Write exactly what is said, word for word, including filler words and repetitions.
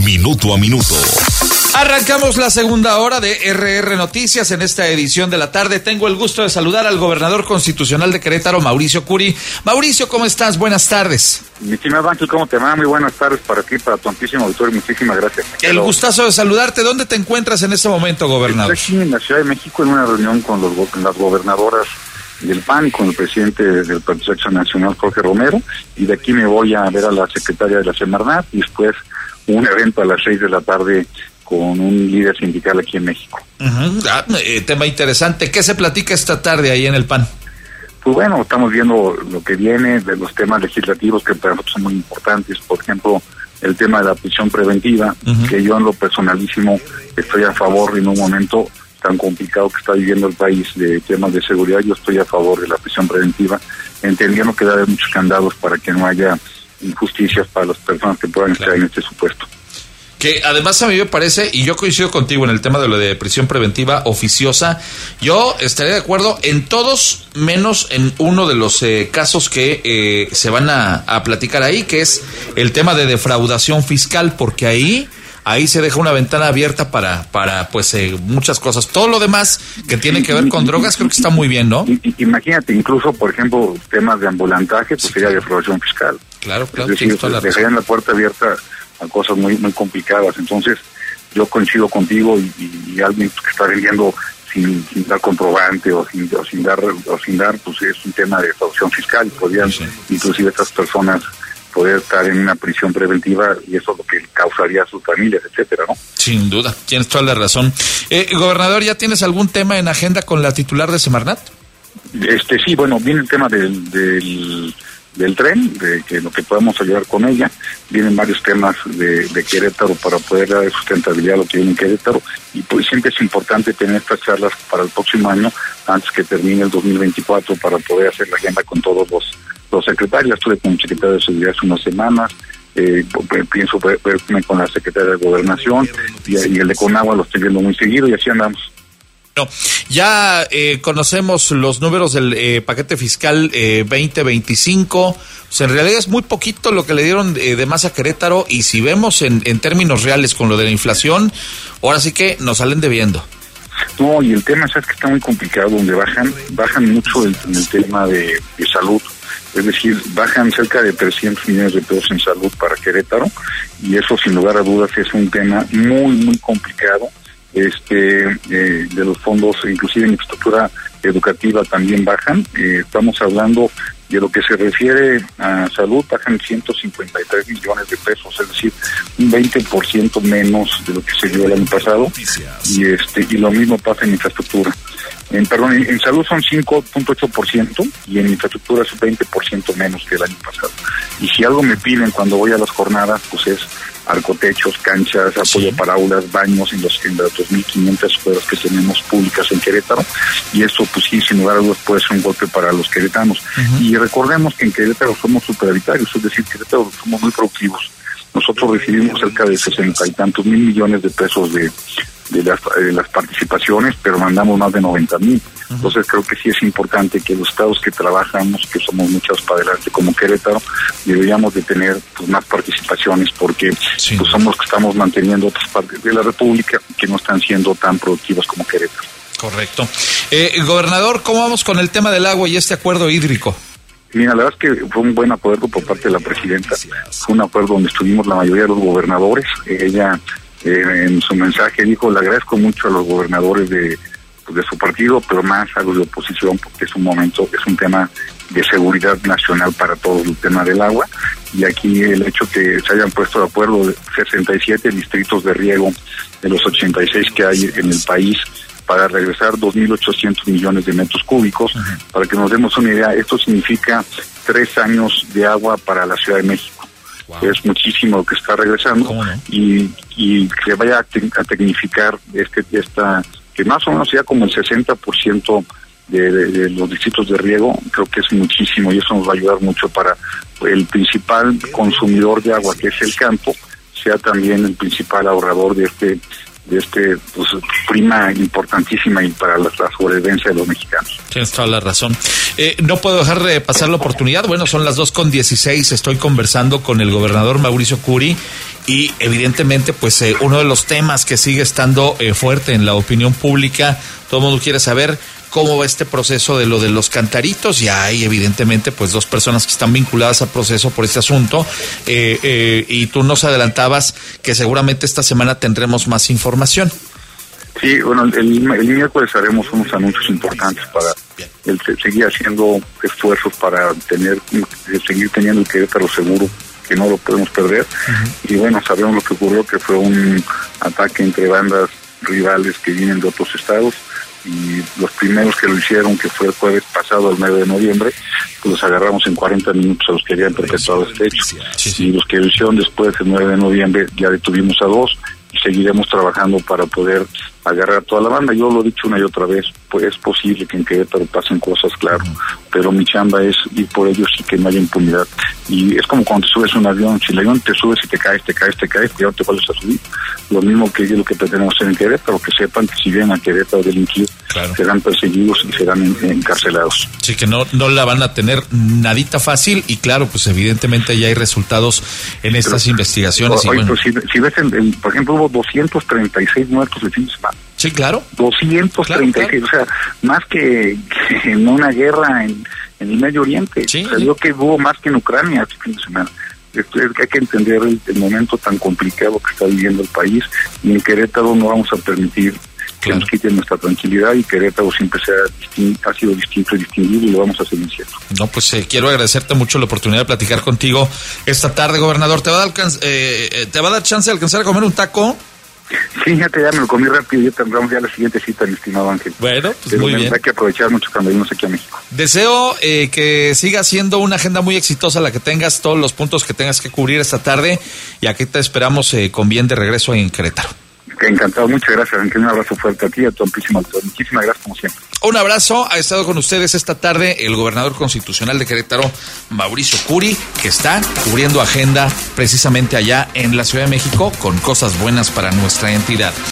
Minuto a minuto. Arrancamos la segunda hora de R R Noticias en esta edición de la tarde. Tengo el gusto de saludar al gobernador constitucional de Querétaro, Mauricio Curi. Mauricio, ¿cómo estás? Buenas tardes. Mi estimado Ángel, ¿cómo te va? Muy buenas tardes para ti, para tu amplísimo auditorio. Muchísimas gracias. El Pero... gustazo de saludarte. ¿Dónde te encuentras en este momento, gobernador? Estoy aquí en la Ciudad de México en una reunión con, los, con las gobernadoras del P A N y con el presidente del Partido Acción Nacional, Jorge Romero, y de aquí me voy a ver a la secretaria de la Semarnat y después un evento a las seis de la tarde con un líder sindical aquí en México. Uh-huh. Ah, eh, tema interesante. ¿Qué se platica esta tarde ahí en el P A N? Pues bueno, estamos viendo lo que viene de los temas legislativos que para nosotros son muy importantes. Por ejemplo, el tema de la prisión preventiva, uh-huh. que yo en lo personalísimo estoy a favor en un momento tan complicado que está viviendo el país de temas de seguridad. Yo estoy a favor de la prisión preventiva, entendiendo que debe haber muchos candados para que no haya injusticias para las personas que puedan claro. estar en este supuesto. Que además a mí me parece, y yo coincido contigo en el tema de lo de prisión preventiva oficiosa, yo estaría de acuerdo en todos, menos en uno de los eh, casos que eh, se van a, a platicar ahí, que es el tema de defraudación fiscal, porque ahí ahí se deja una ventana abierta para para pues eh, muchas cosas. Todo lo demás que tiene que ver con drogas creo que está muy bien, ¿no? Imagínate, incluso, por ejemplo, temas de ambulantaje, pues sí, sería defraudación fiscal. Claro, claro. Es decir, sí, la dejarían la puerta abierta a cosas muy muy complicadas. Entonces, yo coincido contigo y, y, y alguien que está vendiendo sin, sin dar comprobante o sin, o sin dar o sin dar, pues es un tema de defraudación fiscal y podrían sí, sí. inclusive estas personas poder estar en una prisión preventiva y eso es lo que causaría a sus familias, etcétera, ¿no? Sin duda, tienes toda la razón. Eh, gobernador, ¿ya tienes algún tema en agenda con la titular de Semarnat? Este sí, bueno, viene el tema del del, del tren, de que lo que podemos ayudar con ella. Vienen varios temas de, de Querétaro para poder dar sustentabilidad a lo que viene en Querétaro y pues siempre es importante tener estas charlas para el próximo año antes que termine el dos mil veinticuatro para poder hacer la agenda con todos los los secretarios. Estuve con el secretario de Seguridad hace unas semanas, eh, pienso verme con la secretaria de Gobernación y, y el de Conagua lo estoy viendo muy seguido y así andamos. No, ya eh, conocemos los números del eh, paquete fiscal eh, veinte veinticinco, pues en realidad es muy poquito lo que le dieron eh, de más a Querétaro y si vemos en, en términos reales con lo de la inflación, ahora sí que nos salen debiendo. No, y el tema es que está muy complicado, donde bajan bajan mucho el, el tema de, de salud. Es decir, bajan cerca de trescientos millones de pesos en salud para Querétaro y eso sin lugar a dudas es un tema muy, muy complicado. Este eh, de los fondos, inclusive en infraestructura educativa también bajan. Eh, estamos hablando de lo que se refiere a salud, bajan ciento cincuenta y tres millones de pesos, es decir, un veinte por ciento menos de lo que se dio el año pasado y este y lo mismo pasa en infraestructura. En, perdón, en, en salud son cinco punto ocho por ciento y en infraestructura es veinte por ciento menos que el año pasado. Y si algo me piden cuando voy a las jornadas, pues es arcotechos, canchas, apoyo sí. para aulas, baños en, los, en las dos mil quinientas escuelas que tenemos públicas en Querétaro. Y esto, pues sí, sin lugar a dudas puede ser un golpe para los queretanos. Uh-huh. Y recordemos que en Querétaro somos superavitarios, es decir, Querétaro somos muy productivos. Nosotros recibimos cerca de sesenta y tantos mil millones de pesos de, de, las, de las participaciones, pero mandamos más de noventa mil. Uh-huh. Entonces creo que sí es importante que los estados que trabajamos, que somos muchos para adelante como Querétaro, deberíamos de tener pues, más participaciones porque sí. pues, somos los que estamos manteniendo otras partes de la República que no están siendo tan productivas como Querétaro. Correcto. Eh, gobernador, ¿cómo vamos con el tema del agua y este acuerdo hídrico? Mira, la verdad es que fue un buen acuerdo por parte de la presidenta. Fue un acuerdo donde estuvimos la mayoría de los gobernadores. Ella eh, en su mensaje dijo, le agradezco mucho a los gobernadores de, pues, de su partido, pero más a los de oposición, porque es un momento, es un tema de seguridad nacional para todo el tema del agua. Y aquí el hecho que se hayan puesto de acuerdo de sesenta y siete distritos de riego de los ochenta y seis que hay en el país, para regresar dos mil ochocientos millones de metros cúbicos. Uh-huh. Para que nos demos una idea, esto significa tres años de agua para la Ciudad de México. Wow. Es muchísimo lo que está regresando. No? y, y que vaya a, te, a tecnificar este, esta, que más o menos sea como el sesenta por ciento de, de, de los distritos de riego, creo que es muchísimo y eso nos va a ayudar mucho para el principal consumidor de agua, que es el campo, sea también el principal ahorrador de este de este pues prima importantísima y para la, la sobrevivencia de los mexicanos. Tienes toda la razón. Eh, no puedo dejar de pasar la oportunidad. Bueno, son las dos con dieciséis. Estoy conversando con el gobernador Mauricio Curi y evidentemente pues eh, uno de los temas que sigue estando eh, fuerte en la opinión pública, todo el mundo quiere saber cómo va este proceso de lo de los cantaritos. Ya hay evidentemente pues dos personas que están vinculadas al proceso por este asunto, eh, eh, y tú nos adelantabas que seguramente esta semana tendremos más información. Sí, bueno, el, el miércoles haremos unos anuncios importantes para el, seguir haciendo esfuerzos para tener seguir teniendo el Querétaro seguro, que no lo podemos perder. Uh-huh. Y bueno, sabemos lo que ocurrió, que fue un ataque entre bandas rivales que vienen de otros estados, y los primeros que lo hicieron, que fue el jueves pasado, el nueve de noviembre, pues los agarramos en cuarenta minutos a los que habían perpetrado este hecho. Sí, sí. Y los que lo hicieron después, el nueve de noviembre, ya detuvimos a dos, y seguiremos trabajando para poder agarrar a toda la banda. Yo lo he dicho una y otra vez, pues es posible que en Querétaro pasen cosas, claro, uh-huh. pero mi chamba es ir por ellos y que no haya impunidad. Y es como cuando te subes a un avión, si el avión te subes y te caes, te caes, te caes, ya no te vuelves a subir. Lo mismo que es lo que pretendemos hacer en Querétaro, que sepan que si vienen a Querétaro a delinquir, claro, serán perseguidos y serán en, encarcelados. Sí, que no, no la van a tener nadita fácil, y claro, pues evidentemente ya hay resultados en estas pero, investigaciones. Oye, y bueno. pues si, si ves, el, el, por ejemplo, hubo doscientos treinta y seis muertos el fin de semana. Sí, claro. doscientos treinta y seis, claro, claro. O sea, más que, que en una guerra en, en el Medio Oriente. Sí, o sea, sí. Yo que hubo más que en Ucrania este fin de semana. Es, es que hay que entender el, el momento tan complicado que está viviendo el país, y en Querétaro no vamos a permitir que claro. nos quiten nuestra tranquilidad, y Querétaro siempre sea distin- ha sido distinto y distinguido, y lo vamos a seguir siendo. No, pues eh, quiero agradecerte mucho la oportunidad de platicar contigo esta tarde, gobernador. ¿Te va a dar, alcanz- eh, ¿te va a dar chance de alcanzar a comer un taco? Sí, ya te ya me lo comí rápido, ya tendremos ya la siguiente cita, mi estimado Ángel. Bueno, pues pero muy bien. Hay que aprovechar mucho cuando venimos aquí a México. Deseo eh, que siga siendo una agenda muy exitosa la que tengas, todos los puntos que tengas que cubrir esta tarde, y aquí te esperamos eh, con bien de regreso en Querétaro. Encantado, muchas gracias, Ángel. Un abrazo fuerte a ti y a tu amplísimo autor. Muchísimas gracias, como siempre. Un abrazo. Ha estado con ustedes esta tarde el gobernador constitucional de Querétaro, Mauricio Curi, que está cubriendo agenda precisamente allá en la Ciudad de México con cosas buenas para nuestra entidad.